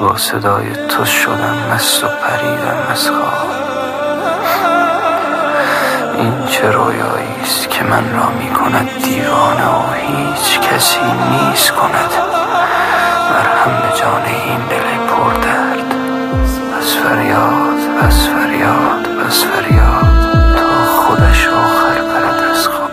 با صدای تو شدم مست و پریدم از خواب. این چه رویایی است که من را می کند دیوانه و هیچ کسی نیست کند مرهم به جان این دل پردرد. بس فریاد بس فریاد بس فریاد تا خودش آخر برد از خواب.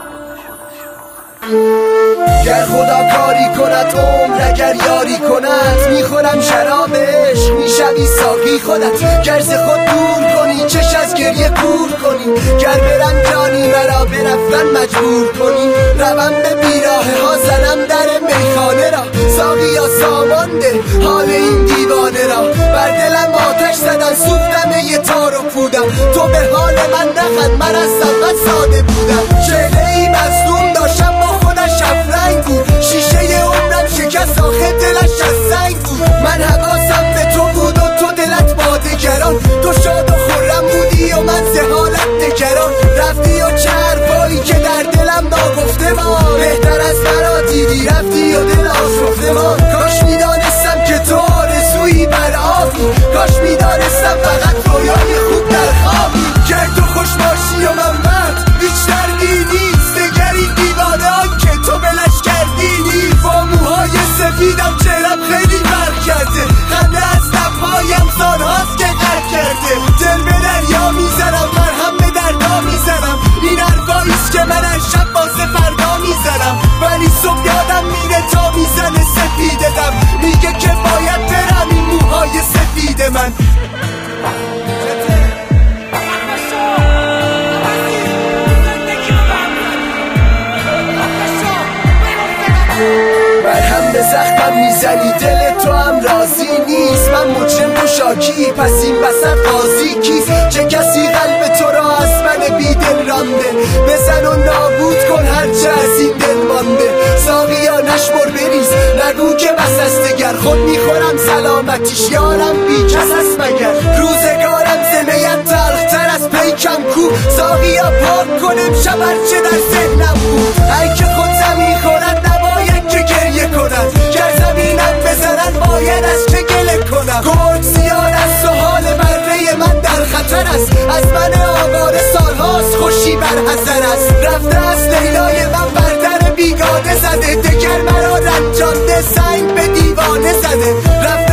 گر خدا کاری کند عمر اگر یاری کند میخورم شراب عشق میشوی ساقی خودت. گر ز خود دور کنی چش از گریه کور کنی گر برم جانی مرا به رفتن مجبور کنی روم به بیراهه ها زنم در میخانه را ساقی یا سامان ده حال این دیوانه را. بر دلم آتش زدن سوختم یه تار و پودم تو به حال من نخند من از اول ساده بودم. چهره ای مظلوم داشتم با خودش افرنگ بود شیشه عمرم شکست آخه دلش از سنگ بود. من حواسم به تو بود و تو دلت با دگران تو شاد و خرم بودی و من ز حالت نگران رفتی و چه حرفایی که در دلم ناگفته ماند بهتر از مرا دیدی رفتی و دل آشفته ماند. کاش میدانستم که تو آرزویی بر آبی کاش میدانستم فقط رویای خوب در خوابی. گر تو خوش باشی و من بد هیچ دردی نیست دگری دیوانه آن که تو بلش کردی نیست. با موهای سفیدم چهرم خیلی فرق کرده خنده از لبهایم سالهاست که قد کرده. دل به دریا میزنم مرهم به دردا میزنم این حرفاییست که من هر شب واسه فردا میزنم ولی صبح یادم میره تا میزنه سفیده دم میگه که باید برم این موهای سفید من. مرهم به زخمم میزنی دل تو هم راضی نیست من مجرم و شاکی پس این وسط قاضی کیست؟ چه کسی قلب تو را از من بی دل رانده بزن و نابود کن هرچه از این دل مانده. ساقیا نشمر بریز نگو که بس است دگر خود میخورم سلامتیش یارم بی کس است مگر روزگارم زمین تلختر از پیکم کو ساقیا پاک کنم شب هرچه در ذهنم بود. هر که خود زمین خورد نباید که گریه کند گر زمینم بزنن باید از که گله کنم. گرگ زیاد است و حال بره من در خطر است از من آواره سالهاست خوشی بر حذر است. رفته از لیلای من بر در بیگانه زده دگر مرا رنجانده سنگ به دیوانه زده.